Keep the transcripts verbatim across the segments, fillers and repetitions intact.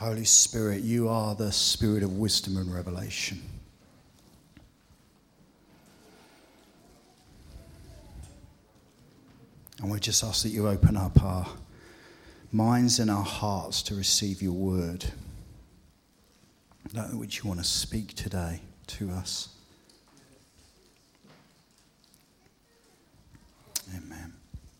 Holy Spirit, you are the spirit of wisdom and revelation. And we just ask that you open up our minds and our hearts to receive your word, that which you want to speak today to us. Amen.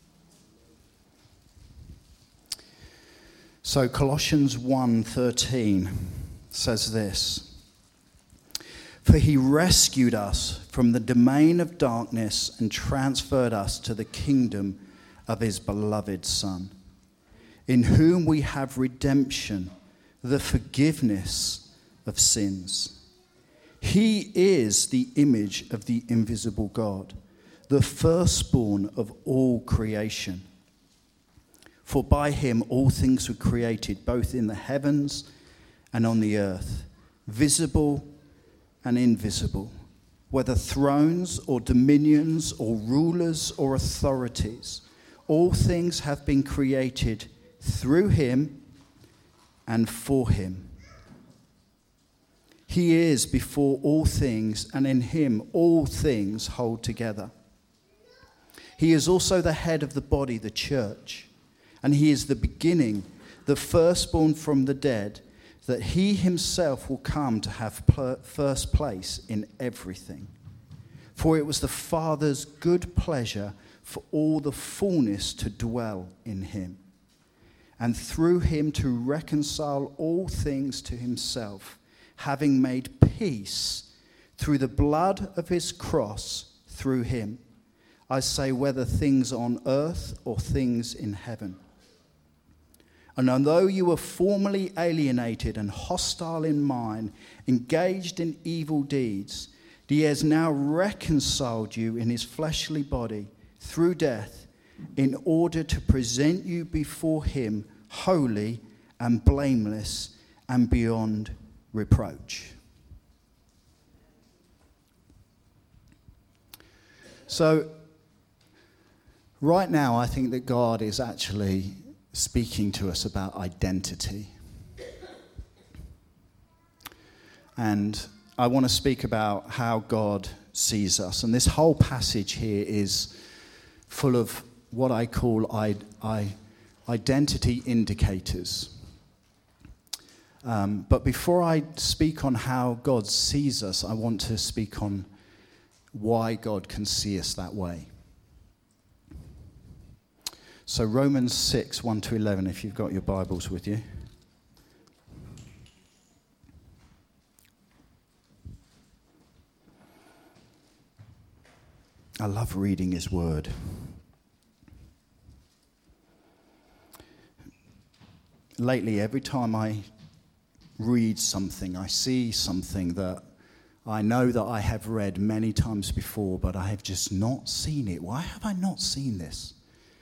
So Colossians one thirteen says this: "For he rescued us from the domain of darkness and transferred us to the kingdom of his beloved Son, in whom we have redemption, the forgiveness of sins. He is the image of the invisible God, the firstborn of all creation. For by him all things were created, both in the heavens and on the earth, visible and invisible, whether thrones or dominions or rulers or authorities. All things have been created through him and for him. He is before all things, and in him all things hold together. He is also the head of the body, the church, and he is the beginning, the firstborn from the dead, that he himself will come to have first place in everything. For it was the Father's good pleasure for all the fullness to dwell in him, and through him to reconcile all things to himself, having made peace through the blood of his cross through him. I say, whether things on earth or things in heaven. And although you were formerly alienated and hostile in mind, engaged in evil deeds, he has now reconciled you in his fleshly body through death, in order to present you before him holy and blameless and beyond reproach." So, right now, I think that God is actually speaking to us about identity. And I want to speak about how God sees us. And this whole passage here is full of what I call I, I, identity indicators. Um, but before I speak on how God sees us, I want to speak on why God can see us that way. So Romans six, one to eleven, if you've got your Bibles with you. I love reading his word. Lately, every time I read something, I see something that I know that I have read many times before, but I have just not seen it. Why have I not seen this?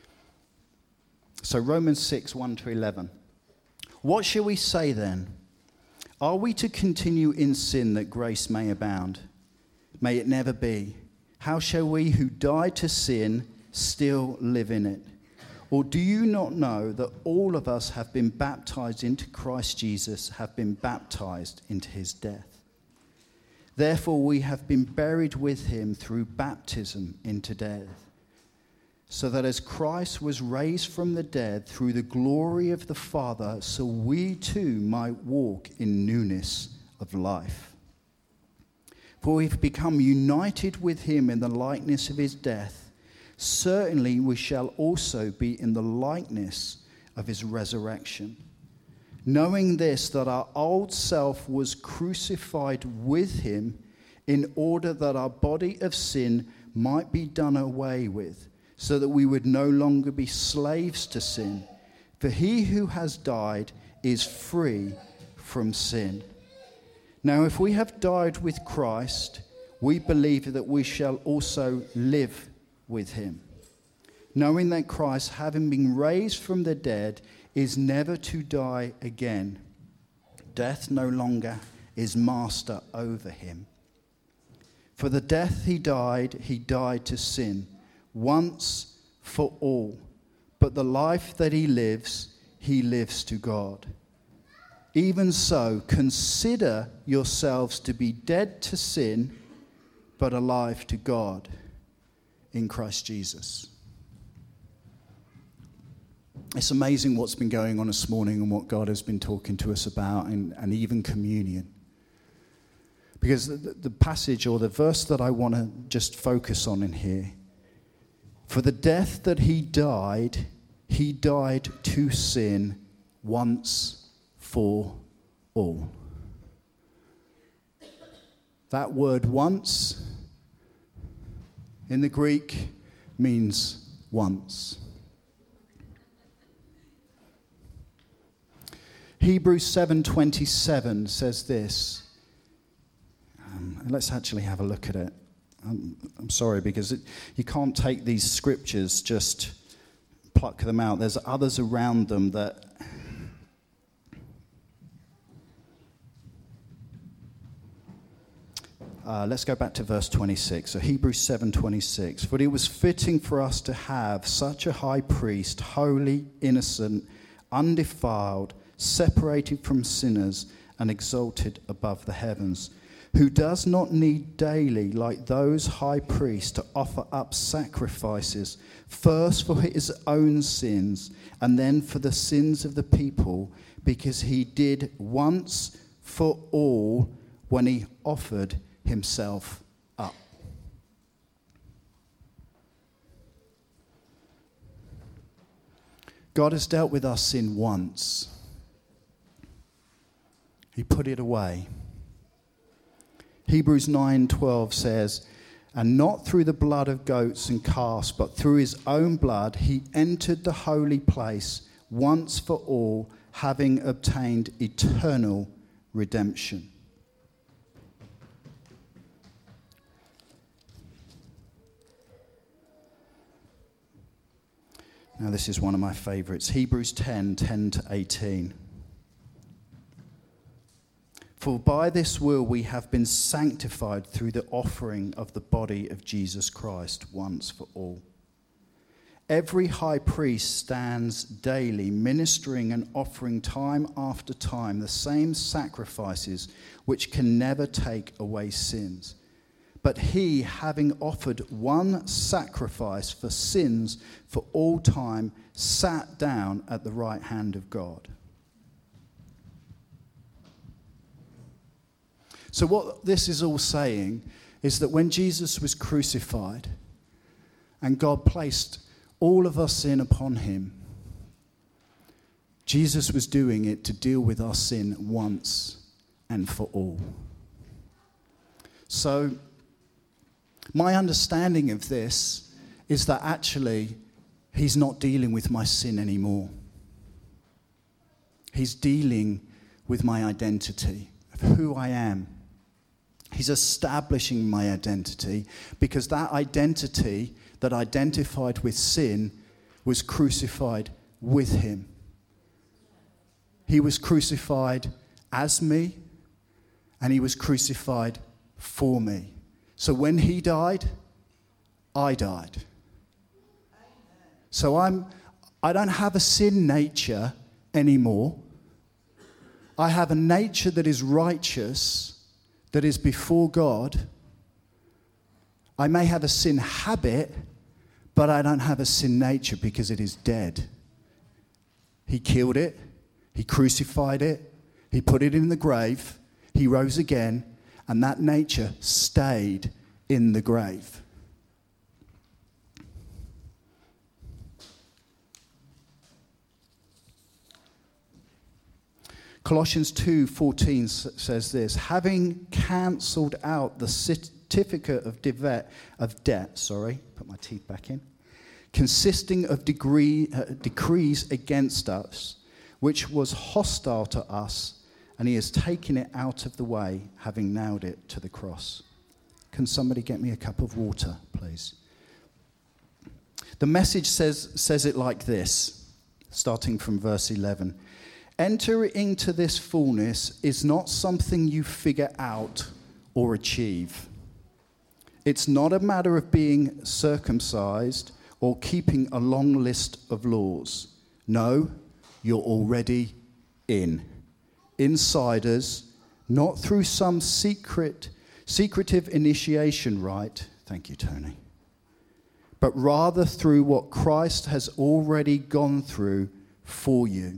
So Romans six, one to eleven. "What shall we say then? Are we to continue in sin that grace may abound? May it never be. How shall we who died to sin still live in it? Or do you not know that all of us have been baptized into Christ Jesus, have been baptized into his death? Therefore we have been buried with him through baptism into death, so that as Christ was raised from the dead through the glory of the Father, so we too might walk in newness of life. For we've become united with him in the likeness of his death. Certainly we shall also be in the likeness of his resurrection. Knowing this, that our old self was crucified with him, in order that our body of sin might be done away with, so that we would no longer be slaves to sin. For he who has died is free from sin. Now if we have died with Christ, we believe that we shall also live with him, knowing that Christ, having been raised from the dead, is never to die again. Death no longer is master over him. For the death he died, he died to sin, once for all. But the life that he lives, he lives to God. Even so, consider yourselves to be dead to sin, but alive to God in Christ Jesus. It's amazing what's been going on this morning and what God has been talking to us about, and, and even communion. Because the, the passage or the verse that I want to just focus on in here, for the death that he died, he died to sin once for all. That word once in the Greek means once. Hebrews seven twenty-seven says this. Um, let's actually have a look at it. I'm, I'm sorry, because it, you can't take these scriptures, just pluck them out. There's others around them that... Uh, let's go back to verse twenty-six. So Hebrews seven twenty-six. For it was fitting for us to have such a high priest, holy, innocent, undefiled, separated from sinners, and exalted above the heavens, who does not need daily, like those high priests, to offer up sacrifices, first for his own sins, and then for the sins of the people, because he did once for all when he offered himself up. God has dealt with our sin once. He put it away. Hebrews nine twelve says, and not through the blood of goats and calves, but through his own blood, he entered the holy place once for all, having obtained eternal redemption. Now, this is one of my favorites. Hebrews ten ten to eighteen. For by this will we have been sanctified through the offering of the body of Jesus Christ once for all. Every high priest stands daily ministering and offering time after time the same sacrifices which can never take away sins. But he, having offered one sacrifice for sins for all time, sat down at the right hand of God. So what this is all saying is that when Jesus was crucified and God placed all of our sin upon him, Jesus was doing it to deal with our sin once and for all. So my understanding of this is that actually he's not dealing with my sin anymore. He's dealing with my identity of who I am. He's establishing my identity, because that identity that identified with sin was crucified with him. He was crucified as me, and he was crucified for me. So when he died, I died. So I'm, I don't have a sin nature anymore. I have a nature that is righteous, that is before God. I may have a sin habit, but I don't have a sin nature because it is dead. He killed it. He crucified it. He put it in the grave. He rose again, and that nature stayed in the grave. Colossians two fourteen says this, having cancelled out the certificate of debt, of debt, sorry, put my teeth back in, consisting of degree, uh, decrees against us, which was hostile to us, and he has taken it out of the way, having nailed it to the cross. Can somebody get me a cup of water, please? The Message says, says it like this, starting from verse eleven. Enter into this fullness is not something you figure out or achieve. It's not a matter of being circumcised or keeping a long list of laws. No, you're already in. insiders, not through some secret, secretive initiation rite, thank you, Tony, but rather through what Christ has already gone through for you,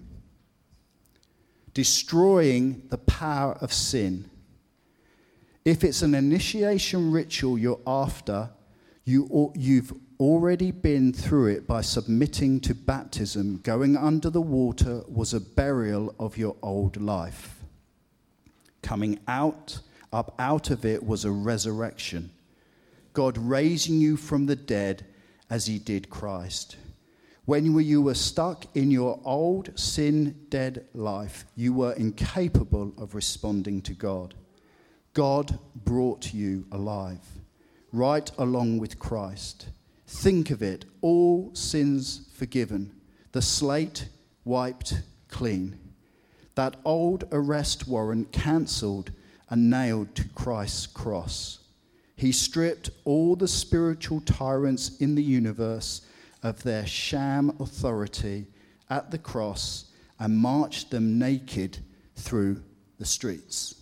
destroying the power of sin. If it's an initiation ritual you're after, you, you've already been through it by submitting to baptism. Going under the water was a burial of your old life. Coming out, up out of it was a resurrection. God raising you from the dead as he did Christ. When you were stuck in your old sin-dead life, you were incapable of responding to God. God brought you alive, right along with Christ. Think of it, all sins forgiven, the slate wiped clean, that old arrest warrant cancelled and nailed to Christ's cross. He stripped all the spiritual tyrants in the universe of their sham authority at the cross and marched them naked through the streets.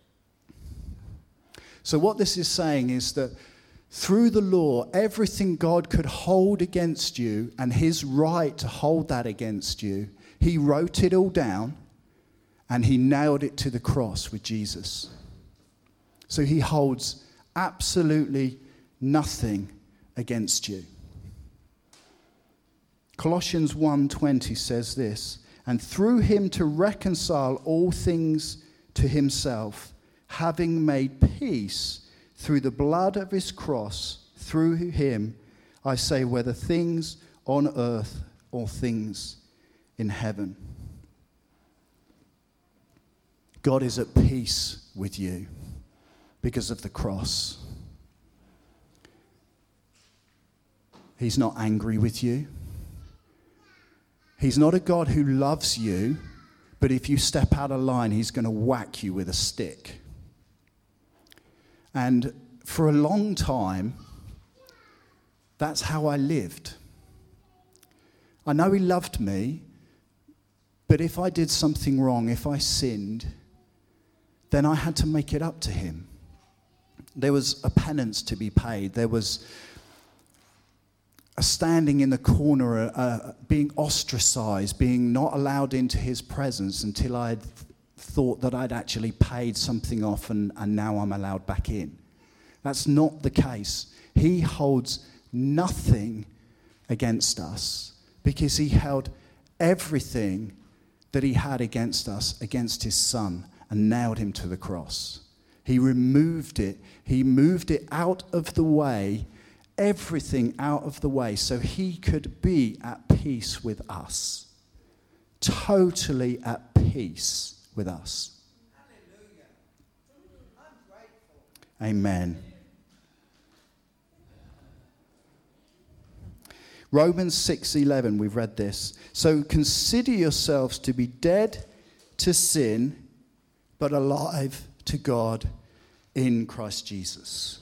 So what this is saying is that through the law, everything God could hold against you and his right to hold that against you, he wrote it all down and he nailed it to the cross with Jesus. So he holds absolutely nothing against you. Colossians one twenty says this, and through him to reconcile all things to himself, having made peace through the blood of his cross, through him, I say, whether things on earth or things in heaven. God is at peace with you because of the cross. He's not angry with you. He's not a God who loves you, but if you step out of line, he's going to whack you with a stick. And for a long time, that's how I lived. I know he loved me, but if I did something wrong, if I sinned, then I had to make it up to him. There was a penance to be paid. There was a standing in the corner, uh, being ostracized, being not allowed into his presence until I had thought that I'd actually paid something off and, and now I'm allowed back in. That's not the case. He holds nothing against us because he held everything that he had against us against his son and nailed him to the cross. He removed it. He moved it out of the way, everything out of the way, so he could be at peace with us. Totally at peace with us. Hallelujah. I'm grateful. Amen. Romans six eleven, we've read this. So consider yourselves to be dead to sin, but alive to God in Christ Jesus.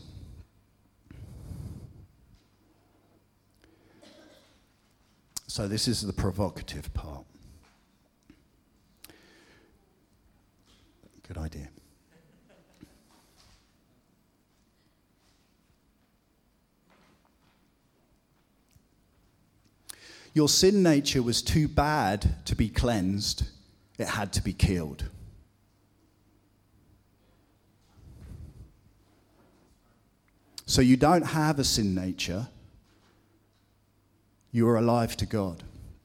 So this is the provocative part. Good idea. Your sin nature was too bad to be cleansed. It had to be killed. So you don't have a sin nature. You are alive to God.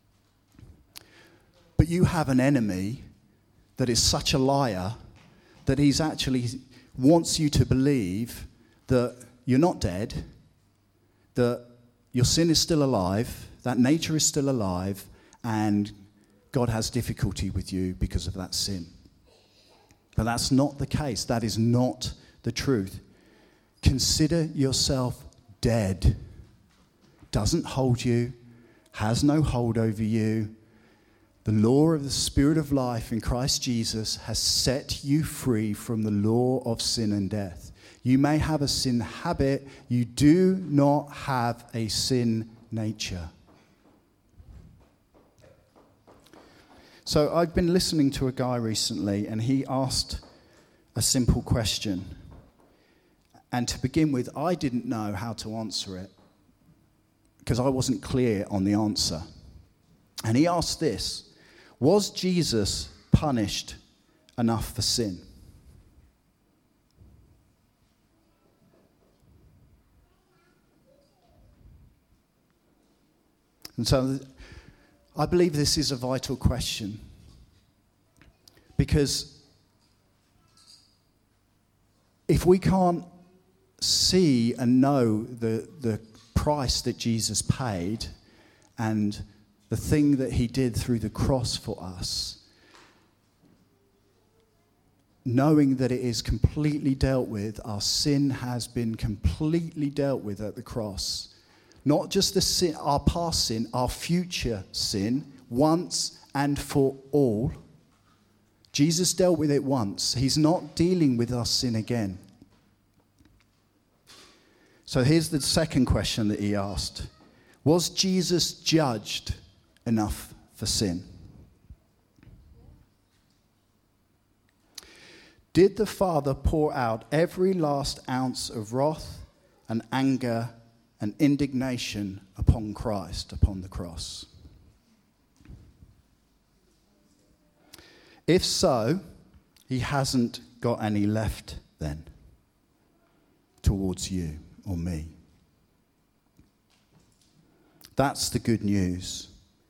But you have an enemy that is such a liar that he's actually wants you to believe that you're not dead, that your sin is still alive, that nature is still alive, and God has difficulty with you because of that sin. But that's not the case. That is not the truth. Consider yourself dead. Doesn't hold you, has no hold over you. The law of the Spirit of life in Christ Jesus has set you free from the law of sin and death. You may have a sin habit, you do not have a sin nature. So I've been listening to a guy recently, and he asked a simple question. And to begin with, I didn't know how to answer it because I wasn't clear on the answer. And he asked this: was Jesus punished enough for sin? And so I believe this is a vital question, because if we can't see and know the, the price that Jesus paid and the thing that he did through the cross for us, knowing that it is completely dealt with, our sin has been completely dealt with at the cross. Not just the sin, our past sin, our future sin, once and for all. Jesus dealt with it once. He's not dealing with our sin again. So here's the second question that he asked. Was Jesus judged enough for sin? Did the Father pour out every last ounce of wrath and anger and indignation upon Christ, upon the cross? If so, he hasn't got any left then towards you or me. That's the good news.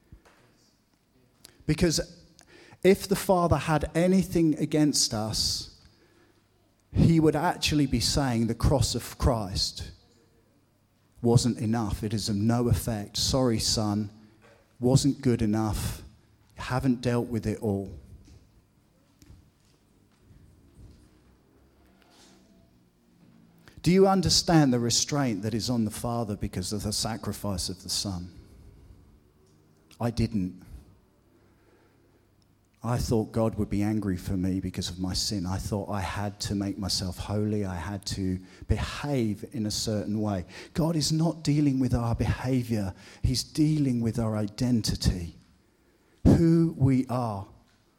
Because if the Father had anything against us, he would actually be saying the cross of Christ wasn't enough. It is of no effect. Sorry, son, wasn't good enough. Haven't dealt with it all. Do you understand the restraint that is on the Father because of the sacrifice of the Son? I didn't. I thought God would be angry for me because of my sin. I thought I had to make myself holy. I had to behave in a certain way. God is not dealing with our behavior. He's dealing with our identity, who we are.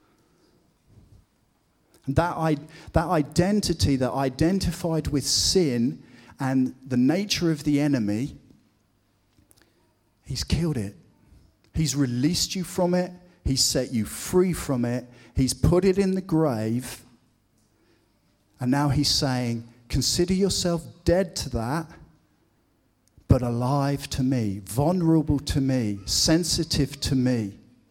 And that, I, that identity that identified with sin and the nature of the enemy, he's killed it. He's released you from it. He's set you free from it. He's put it in the grave. And now he's saying, consider yourself dead to that, but alive to me, vulnerable to me, sensitive to me.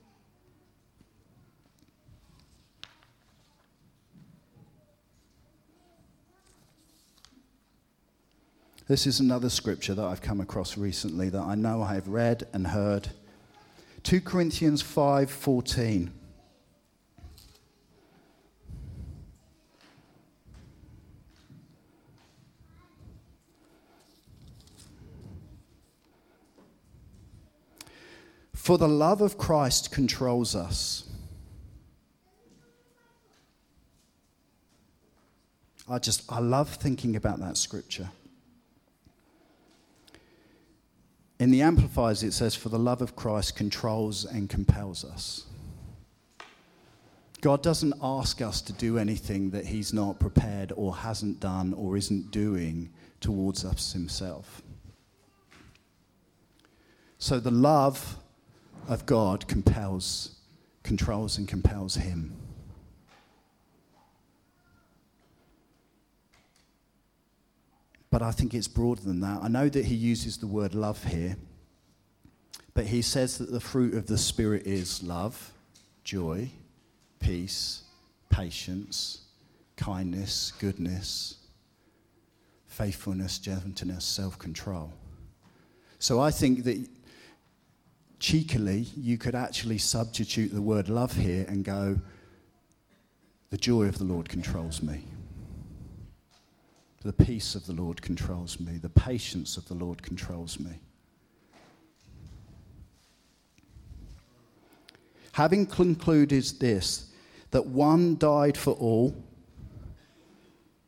This is another scripture that I've come across recently that I know I have read and heard. Second Corinthians five fourteen. For the love of Christ controls us. I just, I love thinking about that scripture. In the Amplifiers, it says, for the love of Christ controls and compels us. God doesn't ask us to do anything that he's not prepared or hasn't done or isn't doing towards us himself. So the love of God compels, controls and compels him. But I think it's broader than that. I know that he uses the word love here, but he says that the fruit of the Spirit is love, joy, peace, patience, kindness, goodness, faithfulness, gentleness, self-control. So I think that cheekily you could actually substitute the word love here and go, the joy of the Lord controls me. The peace of the Lord controls me. The patience of the Lord controls me. Having concluded this, that one died for all.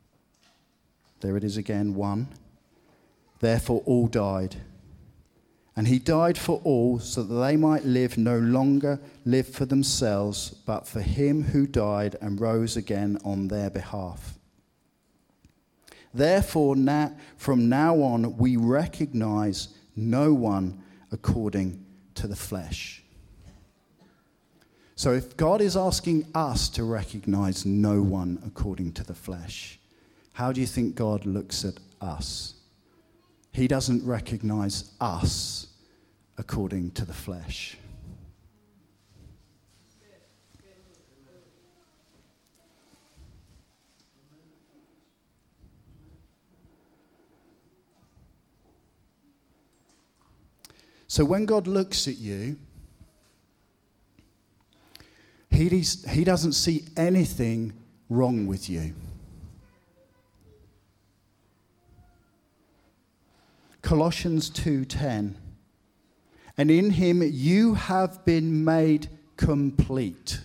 There it is again, one. Therefore all died. And he died for all, so that they might live no longer live for themselves, but for him who died and rose again on their behalf. Therefore, now, from now on, we recognize no one according to the flesh. So if God is asking us to recognize no one according to the flesh, how do you think God looks at us? He doesn't recognize us according to the flesh. So when God looks at you, he, he doesn't see anything wrong with you. Colossians two ten. And in him you have been made complete.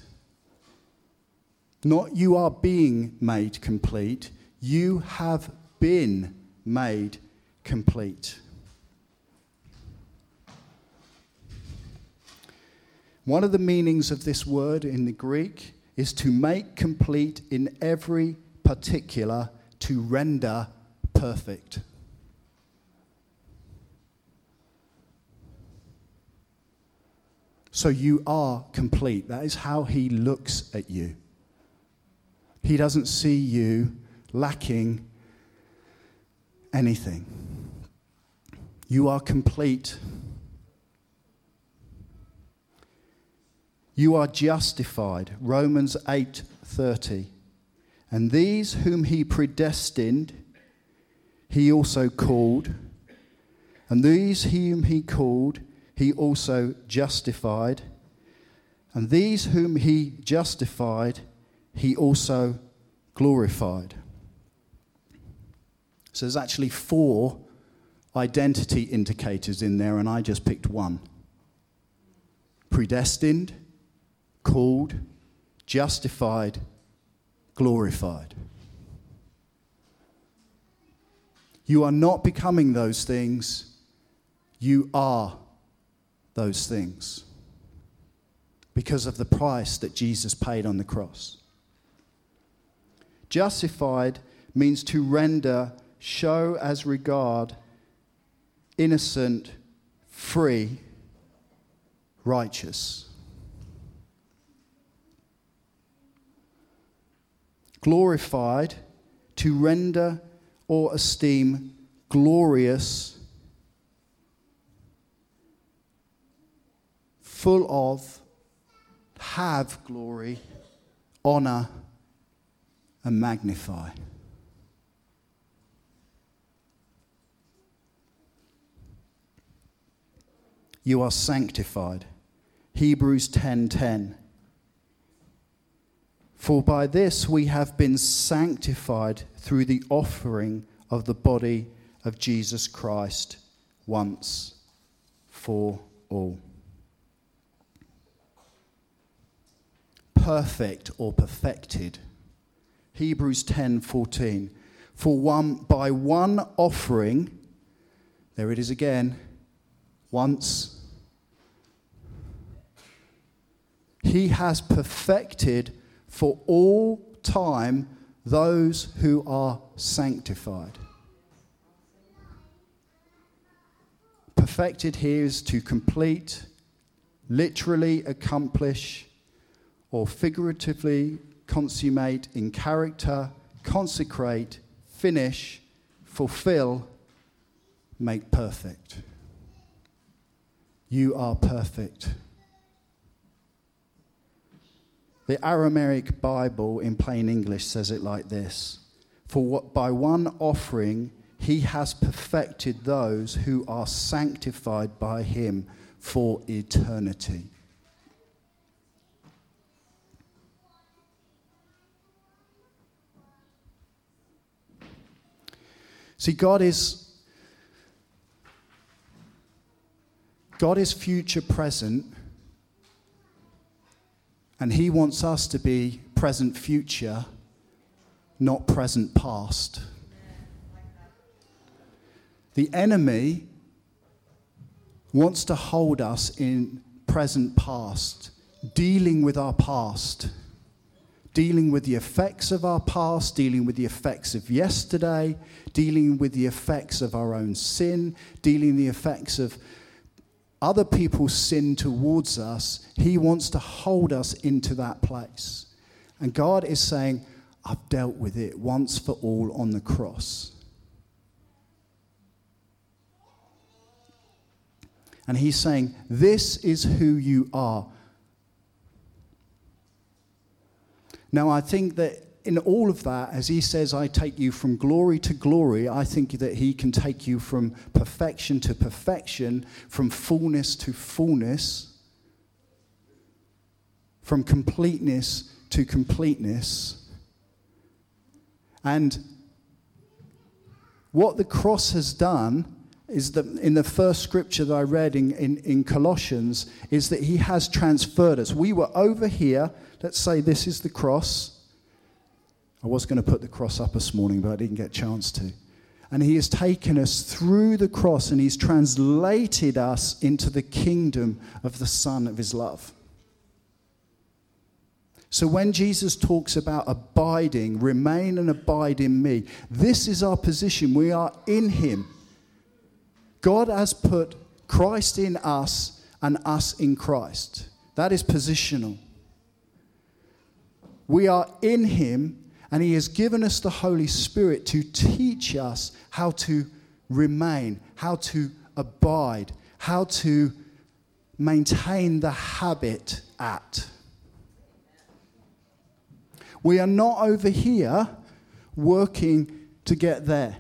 Not you are being made complete. You have been made complete. One of the meanings of this word in the Greek is to make complete in every particular, to render perfect. So you are complete. That is how he looks at you. He doesn't see you lacking anything. You are complete. You are justified. Romans eight thirty. And these whom he predestined, he also called. And these whom he called, he also justified. And these whom he justified, he also glorified. So there's actually four identity indicators in there, and I just picked one. Predestined, called, justified, glorified. You are not becoming those things. You are those things because of the price that Jesus paid on the cross. Justified means to render, show as regard, innocent, free, righteous. Glorified, to render or esteem glorious, full of, have glory, honor, and magnify. You are sanctified. Hebrews ten ten. For by this we have been sanctified through the offering of the body of Jesus Christ once for all. Perfect or perfected. Hebrews ten fourteen. For one by one offering, there it is again, once, he has perfected for all time those who are sanctified. Perfected here is to complete, literally accomplish, or figuratively consummate in character, consecrate, finish, fulfill, make perfect. You are perfect. The Aramaic Bible in plain English says it like this: For what by one offering he has perfected those who are sanctified by him for eternity. See, God is God is future present, and he wants us to be present future, not present past. The enemy wants to hold us in present past, dealing with our past, dealing with the effects of our past, dealing with the effects of yesterday, dealing with the effects of our own sin, dealing with the effects of other people's sin towards us. He wants to hold us into that place. And God is saying, I've dealt with it once for all on the cross. And he's saying, this is who you are. Now, I think that in all of that, as he says, I take you from glory to glory, I think that he can take you from perfection to perfection, from fullness to fullness, from completeness to completeness. And what the cross has done is that in the first scripture that I read in, in, in Colossians, is that he has transferred us. We were over here. Let's say this is the cross. I was going to put the cross up this morning, but I didn't get a chance to. And he has taken us through the cross, and he's translated us into the kingdom of the Son of his love. So when Jesus talks about abiding, remain and abide in me, this is our position. We are in him. God has put Christ in us and us in Christ. That is positional. We are in him, and he has given us the Holy Spirit to teach us how to remain, how to abide, how to maintain the habit at. We are not over here working to get there.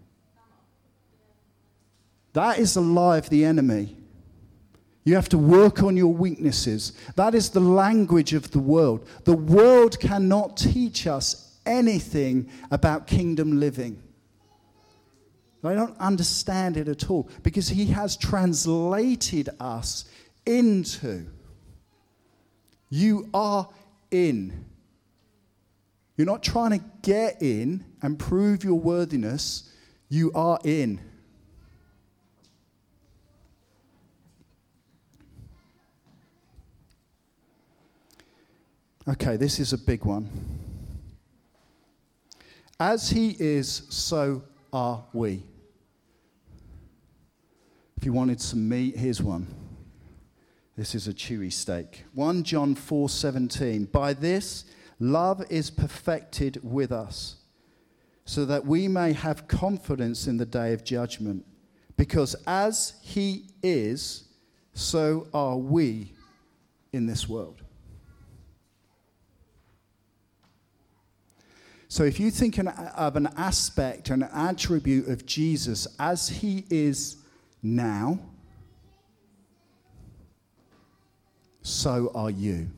That is the lie of the enemy. You have to work on your weaknesses. That is the language of the world. The world cannot teach us anything about kingdom living. They don't understand it at all, because he has translated us into. You are in. You're not trying to get in and prove your worthiness. You are in. Okay, this is a big one. As he is, so are we. If you wanted some meat, here's one. This is a chewy steak. First John four seventeen. By this, love is perfected with us, so that we may have confidence in the day of judgment. Because as he is, so are we in this world. So if you think an, of an aspect, an attribute of Jesus as he is now, so are you.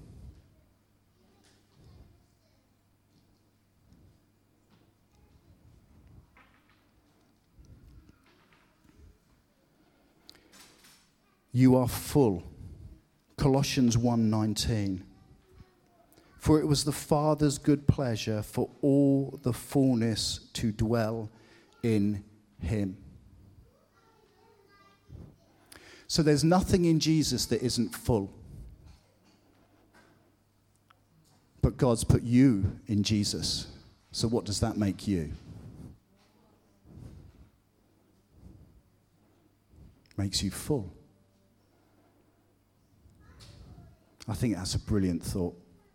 You are full. Colossians one nineteen. For it was the Father's good pleasure for all the fullness to dwell in him. So there's nothing in Jesus that isn't full. But God's put you in Jesus. So what does that make you? Makes you full. I think that's a brilliant thought.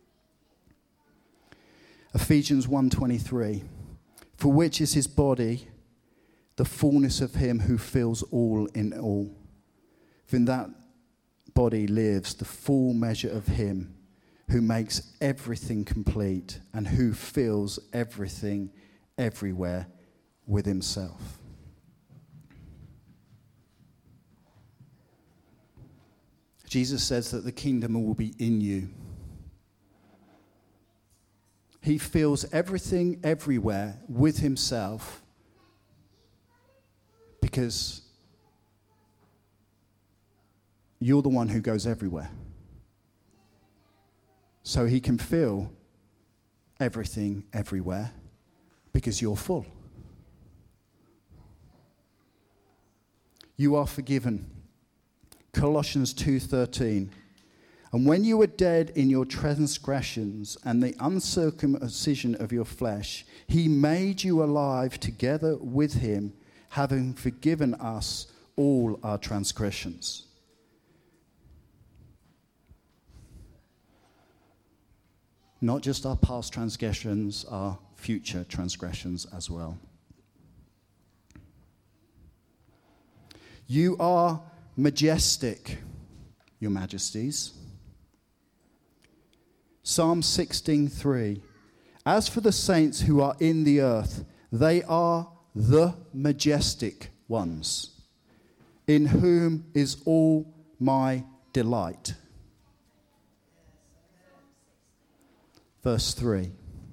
Ephesians one twenty-three, for which is his body, the fullness of him who fills all in all. For in that body lives the full measure of him who makes everything complete and who fills everything everywhere with himself. Jesus says that the kingdom will be in you. He fills everything everywhere with himself because you're the one who goes everywhere. So he can fill everything everywhere because you're full. You are forgiven. Colossians two thirteen. And when you were dead in your transgressions and the uncircumcision of your flesh, he made you alive together with him, having forgiven us all our transgressions. Not just our past transgressions, our future transgressions as well. You are majestic, your majesties. Psalm sixteen three. As for the saints who are in the earth, they are the majestic ones, in whom is all my delight. Verse three.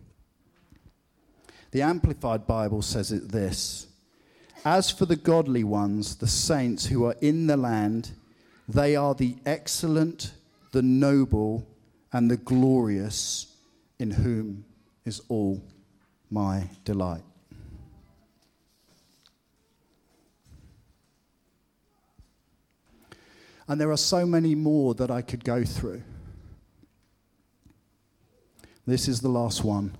The Amplified Bible says it this. As for the godly ones, the saints who are in the land, they are the excellent, the noble, and the glorious, in whom is all my delight. And there are so many more that I could go through. This is the last one.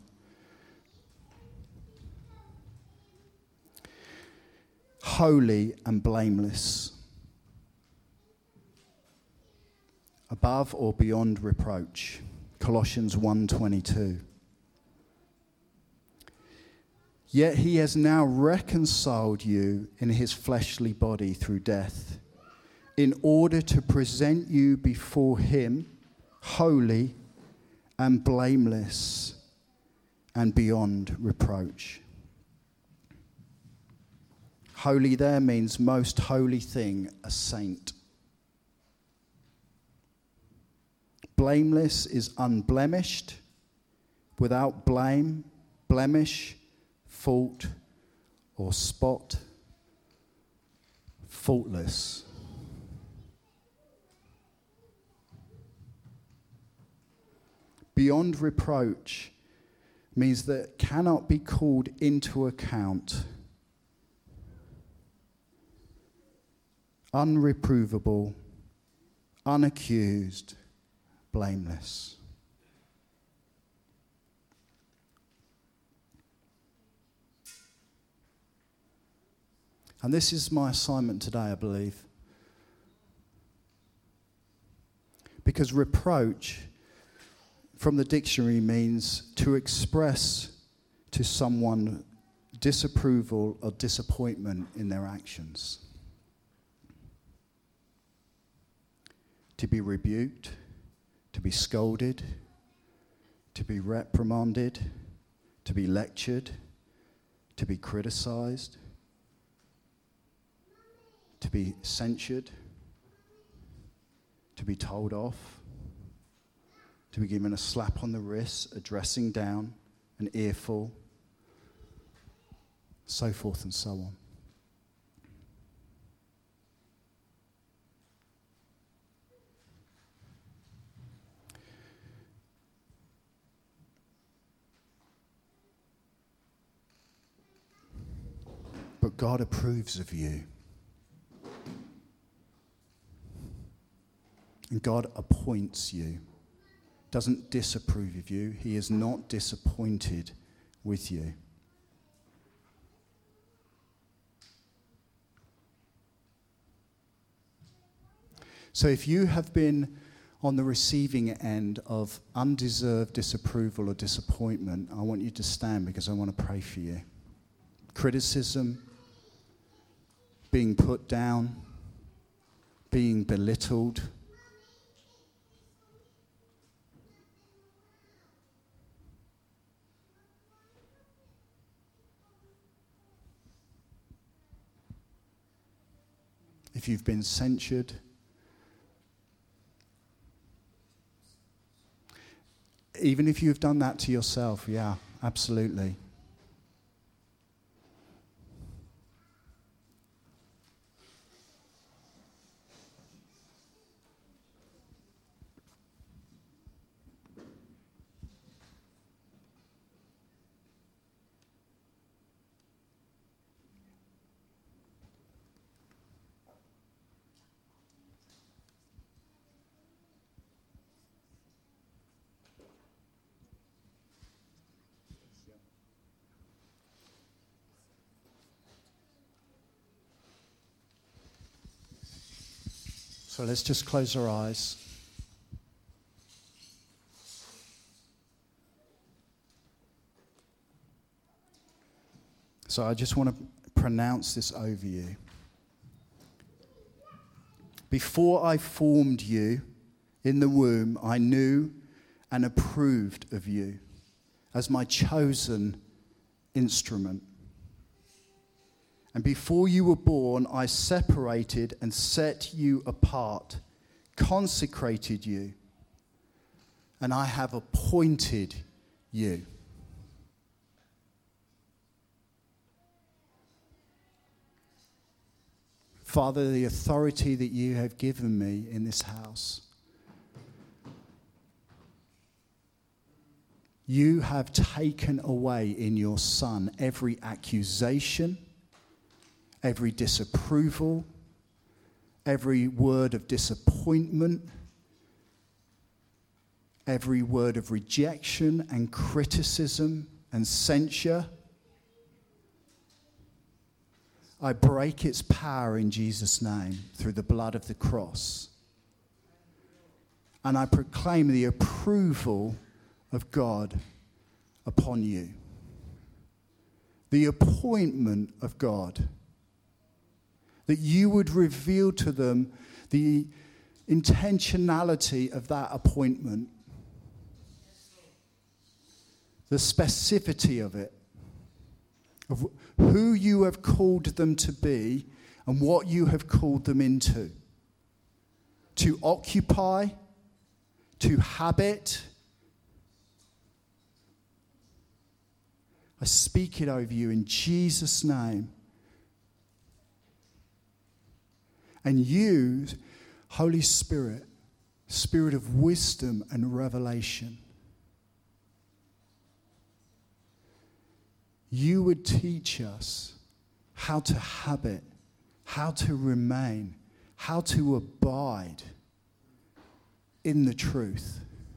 Holy and blameless, above or beyond reproach. Colossians one twenty-two. Yet he has now reconciled you in his fleshly body through death, in order to present you before him holy and blameless and beyond reproach. Holy there means most holy thing, a saint. Blameless is unblemished, without blame, blemish, fault, or spot. Faultless. Beyond reproach means that it cannot be called into account. Unreprovable, unaccused, blameless. And this is my assignment today, I believe. Because reproach from the dictionary means to express to someone disapproval or disappointment in their actions. To be rebuked, to be scolded, to be reprimanded, to be lectured, to be criticized, to be censured, to be told off, to be given a slap on the wrist, a dressing down, an earful, so forth and so on. But God approves of you. And God appoints you. Doesn't disapprove of you. He is not disappointed with you. So if you have been on the receiving end of undeserved disapproval or disappointment, I want you to stand because I want to pray for you. Criticism, being put down, being belittled. If you've been censured, even if you've done that to yourself, yeah, absolutely. So let's just close our eyes. So I just want to pronounce this over you. Before I formed you in the womb, I knew and approved of you as my chosen instrument. And before you were born, I separated and set you apart, consecrated you, and I have appointed you. Father, the authority that you have given me in this house, you have taken away in your Son every accusation, every disapproval, every word of disappointment, every word of rejection and criticism and censure. I break its power in Jesus' name through the blood of the cross. And I proclaim the approval of God upon you. The appointment of God. That you would reveal to them the intentionality of that appointment. The specificity of it. Of who you have called them to be and what you have called them into. To occupy, to habit. I speak it over you in Jesus' name. And you, Holy Spirit, Spirit of wisdom and revelation, you would teach us how to habit, how to remain, how to abide in the truth.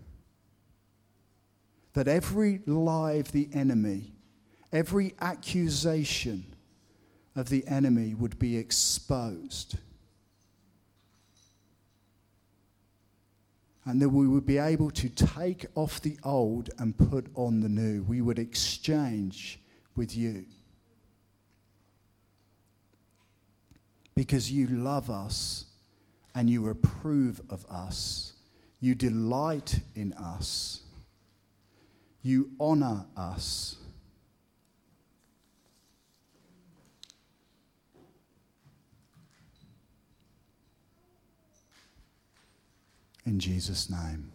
That every lie of the enemy, every accusation of the enemy would be exposed. And that we would be able to take off the old and put on the new. We would exchange with you. Because you love us and you approve of us. You delight in us. You honor us. In Jesus' name.